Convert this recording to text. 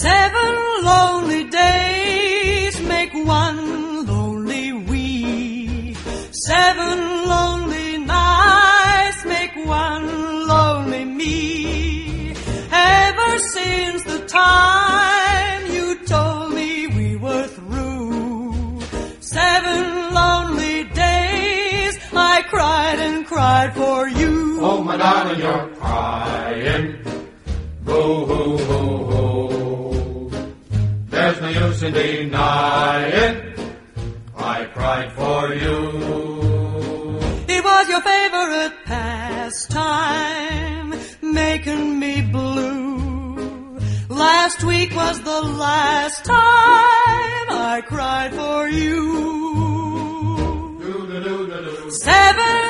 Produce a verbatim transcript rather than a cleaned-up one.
Seven lonely days make one lonely week. Seven lonely nights make one lonely me. Ever since the time you told me we were through, seven lonely days I cried and cried for you. Oh, my darling, you're crying. Boo-hoo-hoo-hoo. There's no use in denying I cried for you. It was your favorite pastime, making me blue. Last week was the last time I cried for you. Seven